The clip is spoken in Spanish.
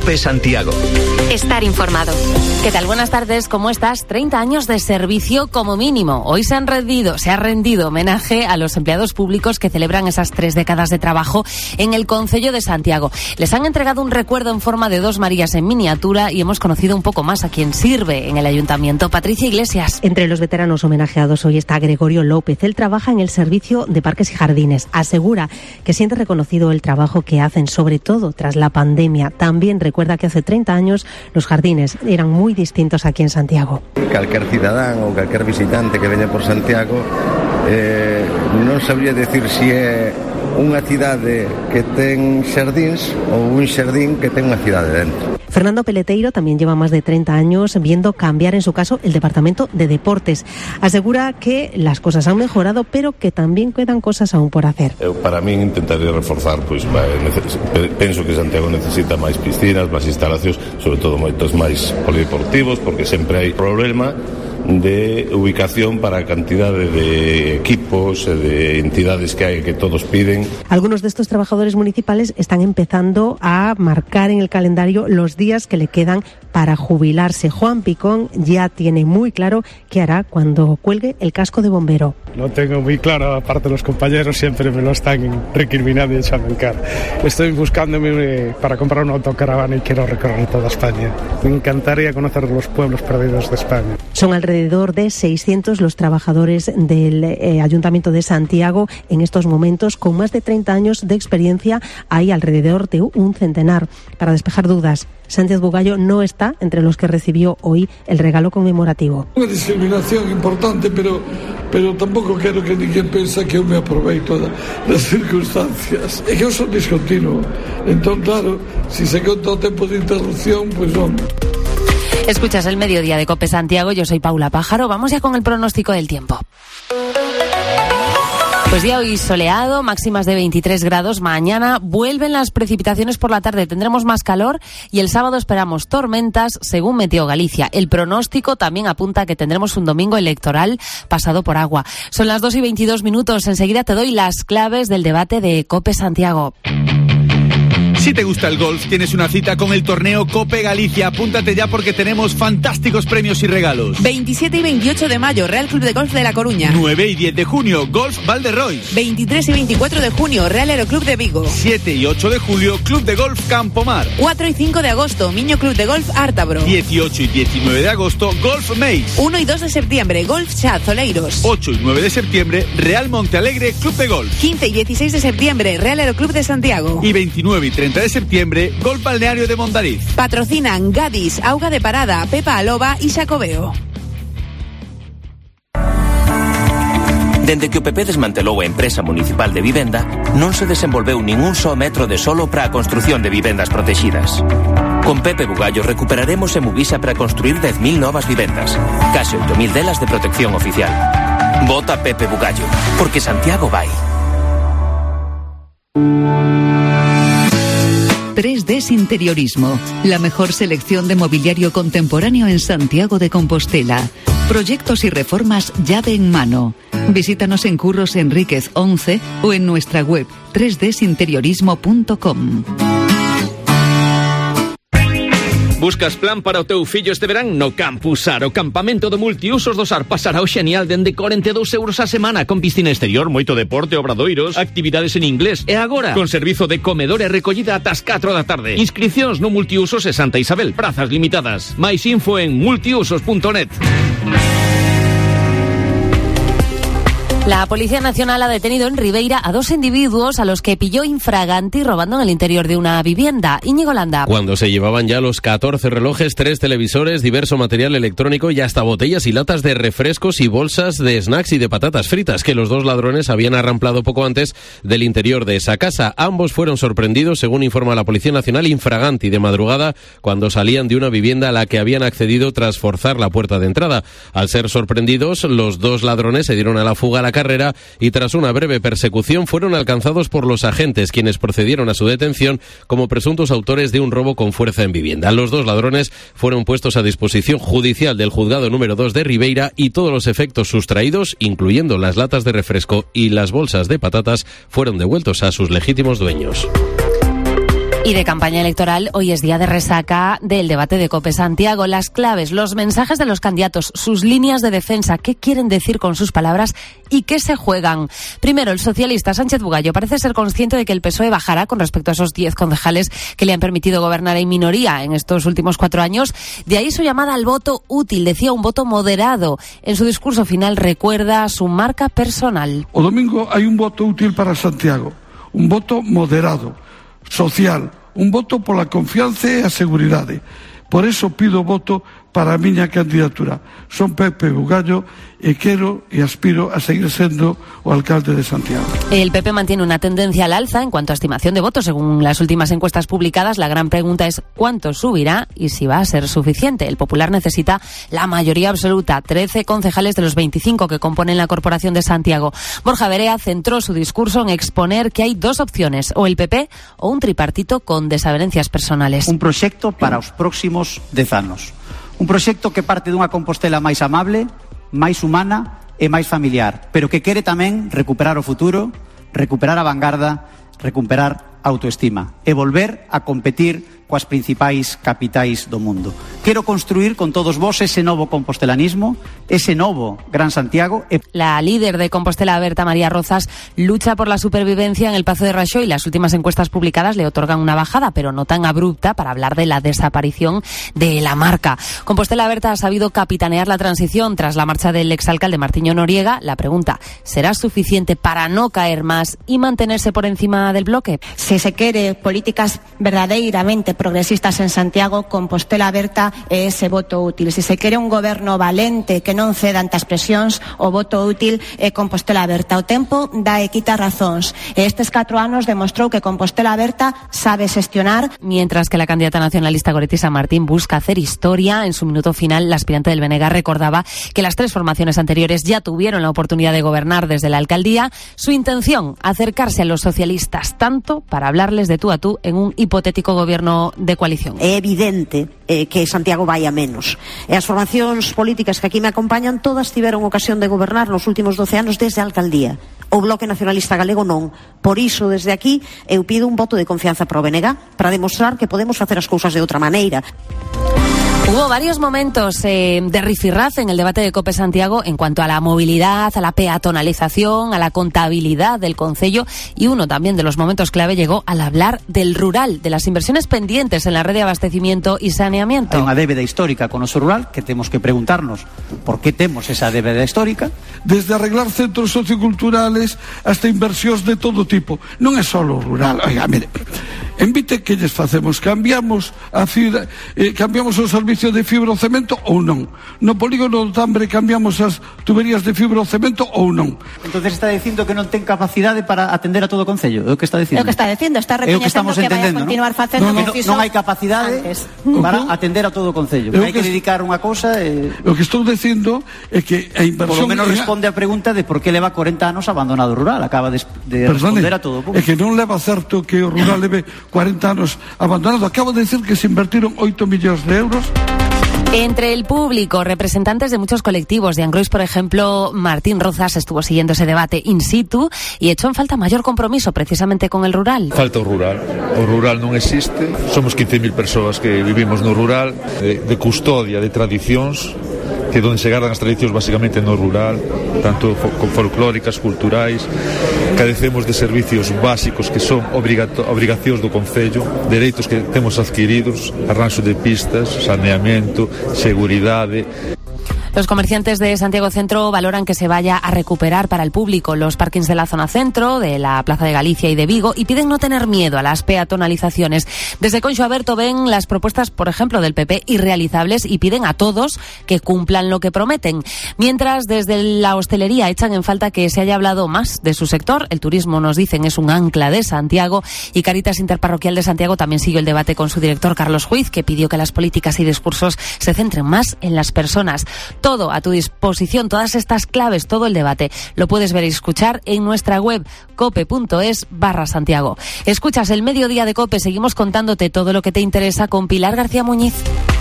COPE Santiago. Estar informado. ¿Qué tal? Buenas tardes, ¿cómo estás? 30 años de servicio como mínimo. Hoy se ha rendido homenaje a los empleados públicos que celebran esas 3 décadas de trabajo en el Concello de Santiago. Les han entregado un recuerdo en forma de 2 Marías en miniatura y hemos conocido un poco más a quien sirve en el Ayuntamiento. Patricia Iglesias. Entre los veteranos homenajeados hoy está Gregorio López. Él trabaja en el Servicio de Parques y Jardines. Asegura que siente reconocido el trabajo que hacen, sobre todo tras la pandemia. También recuerda que hace 30 años los jardines eran muy distintos aquí en Santiago. Calquer cidadán ou calquer visitante que veña por Santiago non sabría decir si é unha cidade que ten xardíns ou un xardín que ten unha cidade dentro. Fernando Peleteiro también lleva más de 30 años viendo cambiar, en su caso, el Departamento de Deportes. Asegura que las cosas han mejorado, pero que también quedan cosas aún por hacer. Para mí intentaría reforzar, penso que Santiago necesita máis piscinas, máis instalacións, sobre todo moitos máis polideportivos, porque sempre hai problema de ubicación para a cantidade de equipos e de entidades que hai que todos piden. Algunos de estos trabajadores municipales están empezando a marcar en el calendario los días que le quedan para jubilarse. Juan Picón ya tiene muy claro qué hará cuando cuelgue el casco de bombero. Lo tengo muy claro, aparte los compañeros siempre me lo están recriminando y echando en cara. Estoy buscándome para comprar una autocaravana y quiero recorrer toda España. Me encantaría conocer los pueblos perdidos de España. Son alrededor de 600 los trabajadores del Ayuntamiento de Santiago en estos momentos. Con más de 30 años de experiencia hay alrededor de un centenar. Para despejar dudas, Sánchez Bugallo no está entre los que recibió hoy el regalo conmemorativo. Unha discriminación importante, pero tampouco quero que ninguén pense que eu me aproveito das circunstancias. É que eu son discontinuo. Entón, claro, si se conta o tempo de interrupción, pois non. Escuchas el Mediodía de COPE Santiago, yo soy Paula Pájaro. Vamos ya con el pronóstico del tiempo. Pues día hoy soleado, máximas de 23 grados. Mañana vuelven las precipitaciones por la tarde, tendremos más calor y el sábado esperamos tormentas, según Meteo Galicia. El pronóstico también apunta que tendremos un domingo electoral pasado por agua. Son las 2:22. Enseguida te doy las claves del debate de COPE Santiago. Si te gusta el golf, tienes una cita con el torneo COPE Galicia. Apúntate ya porque tenemos fantásticos premios y regalos. 27 y 28 de mayo, Real Club de Golf de La Coruña. 9 y 10 de junio, Golf Valderrois. 23 y 24 de junio, Real Aeroclub de Vigo. 7 y 8 de julio, Club de Golf Campomar. 4 y 5 de agosto, Miño Club de Golf Ártabro. 18 y 19 de agosto, Golf Meis. 1 y 2 de septiembre, Golf Chat Oleiros. 8 y 9 de septiembre, Real Montealegre Club de Golf. 15 y 16 de septiembre, Real Aeroclub de Santiago. Y 29 y 30 de septiembre, Golf Balneario de Mondariz. Patrocinan Gadis, Auga de Parada, Pepa Aloba y Xacobeo. Dende que o PP desmantelou a empresa municipal de vivenda, non se desenvolveu ningún só metro de solo para a construción de vivendas protegidas. Con Pepe Bugallo recuperaremos Emuvisa para construir 10.000 novas vivendas, case 8.000 delas de protección oficial. Vota Pepe Bugallo, porque Santiago vai. 3Ds Interiorismo, la mejor selección de mobiliario contemporáneo en Santiago de Compostela. Proyectos y reformas llave en mano. Visítanos en Curros Enríquez 11 o en nuestra web 3dsinteriorismo.com. Buscas plan para o teu fillo este verán? No Campus Sar, o campamento de multiusos do Sar pasará o xenial dende 42 euros a semana, con piscina exterior, moito deporte, obradoiros, actividades en inglés e agora con servizo de comedor e recollida ata as 4 da tarde. Inscripcións no Multiusos e Santa Isabel, prazas limitadas. Máis info en multiusos.net. La Policía Nacional ha detenido en Ribeira a 2 individuos a los que pilló infraganti robando en el interior de una vivienda. Íñigo Landa. Cuando se llevaban ya los 14 relojes, 3 televisores, diverso material electrónico y hasta botellas y latas de refrescos y bolsas de snacks y de patatas fritas que los 2 ladrones habían arramplado poco antes del interior de esa casa. Ambos fueron sorprendidos, según informa la Policía Nacional, infraganti de madrugada cuando salían de una vivienda a la que habían accedido tras forzar la puerta de entrada. Al ser sorprendidos, los 2 ladrones se dieron a la fuga a la carrera y tras una breve persecución fueron alcanzados por los agentes, quienes procedieron a su detención como presuntos autores de un robo con fuerza en vivienda. Los 2 ladrones fueron puestos a disposición judicial del juzgado número 2 de Ribeira y todos los efectos sustraídos, incluyendo las latas de refresco y las bolsas de patatas, fueron devueltos a sus legítimos dueños. Y de campaña electoral, hoy es día de resaca del debate de COPE Santiago. Las claves, los mensajes de los candidatos, sus líneas de defensa, qué quieren decir con sus palabras y qué se juegan. Primero, el socialista Sánchez Bugallo parece ser consciente de que el PSOE bajará con respecto a esos 10 concejales que le han permitido gobernar en minoría en estos últimos 4 años. De ahí su llamada al voto útil, decía un voto moderado. En su discurso final recuerda su marca personal. O domingo hai un voto útil para Santiago, un voto moderado, social, un voto pola confianza e a seguridade. Por eso pido voto para a miña candidatura. Son Pepe Bugallo e quero e aspiro a seguir sendo o alcalde de Santiago. El PP mantiene una tendencia al alza en cuanto a estimación de votos. Según las últimas encuestas publicadas, la gran pregunta es cuánto subirá y si va a ser suficiente. El Popular necesita la mayoría absoluta, 13 concejales de los 25 que componen la Corporación de Santiago. Borja Verea centró su discurso en exponer que hay 2 opciones, o el PP o un tripartito con desavenencias personales. Un proxecto para os próximos 10 anos. Un proxecto que parte dunha Compostela máis amable, máis humana e máis familiar, pero que quere tamén recuperar o futuro, recuperar a vanguarda, recuperar a autoestima e volver a competir coas principais capitais do mundo. Quero construir con todos vos ese novo compostelanismo, ese novo Gran Santiago. La líder de Compostela, Berta María Rozas, lucha por la supervivencia en el Pazo de Raxó y las últimas encuestas publicadas le otorgan una bajada, pero no tan abrupta, para hablar de la desaparición de la marca. Compostela Berta ha sabido capitanear la transición tras la marcha del exalcalde Martiño Noriega. La pregunta, ¿será suficiente para no caer más y mantenerse por encima del bloque? Si se quere políticas verdadeiramente progresistas en Santiago, Compostela Berta é ese voto útil. Se se quere un goberno valente que non ceda ante as presións, o voto útil é Compostela Berta. O tempo dá e quita razóns. Estes 4 anos demostrou que Compostela Berta sabe xestionar. Mientras que la candidata nacionalista Goretti San Martín busca hacer historia, en su minuto final la aspirante del BNG recordaba que las 3 formaciones anteriores ya tuvieron la oportunidad de gobernar desde la alcaldía. Su intención, acercarse a los socialistas, tanto para hablarles de tú a tú en un hipotético gobierno de coalición. É evidente que Santiago vai a menos. E as formacións políticas que aquí me acompañan todas tiveron ocasión de gobernar nos últimos 12 anos desde a alcaldía. O Bloque Nacionalista Galego non. Por iso, desde aquí, eu pido un voto de confianza para o BNG para demostrar que podemos facer as cousas de outra maneira. Hubo varios momentos de rifirrafe en el debate de COPE Santiago en cuanto a la movilidad, a la peatonalización, a la contabilidad del concello, y uno también de los momentos clave llegó al hablar del rural, de las inversiones pendientes en la red de abastecimiento y saneamiento. Hai unha débeda histórica con o noso rural que temos que preguntarnos por que temos esa débeda histórica. Desde arreglar centros socioculturales hasta inversións de todo tipo. Non é só o rural. Oiga, mire, en Vite que lles facemos? Cambiamos o servicio de fibra ou cemento ou non? No polígono do Tambre cambiamos as tuberías de fibra ou cemento ou non? Entonces está dicindo que non ten capacidade para atender a todo o concello. É o que está dicindo. É o que está dicindo, está recoñecendo que vai a continuar facendo non hai capacidade para atender a todo o concello. Hai que dedicar unha cousa O que estou dicindo é que a inversión... Por lo menos responde a pregunta de por que leva 40 anos abandonado o rural. Acaba de responder a todo o público. É que non leva certo que o rural leve 40 anos abandonado. Acabo de decir que se invertiron 8 millóns de euros. Entre el público, representantes de muchos colectivos, de Angrois, por ejemplo, Martín Rozas estuvo siguiendo ese debate in situ y echó en falta mayor compromiso precisamente con el rural. Falta o rural non existe, somos 15.000 persoas que vivimos no rural, de custodia de tradicións, que donde se gardan as tradicións basicamente no rural, tanto folclóricas, culturais. Cadecemos de servicios básicos que son obrigacións do concello, dereitos que temos adquiridos, arranxo de pistas, saneamento, seguridade. Los comerciantes de Santiago Centro valoran que se vaya a recuperar para el público los parkings de la zona centro, de la Plaza de Galicia y de Vigo, y piden no tener miedo a las peatonalizaciones. Desde Conxo Aberto ven las propuestas, por ejemplo, del PP irrealizables y piden a todos que cumplan lo que prometen. Mientras, desde la hostelería echan en falta que se haya hablado más de su sector. El turismo, nos dicen, es un ancla de Santiago, y Caritas Interparroquial de Santiago también siguió el debate con su director, Carlos Juiz, que pidió que las políticas y discursos se centren más en las personas. Todo a tu disposición, todas estas claves, todo el debate, lo puedes ver y escuchar en nuestra web cope.es/Santiago. Escuchas el Mediodía de COPE, seguimos contándote todo lo que te interesa con Pilar García Muñiz.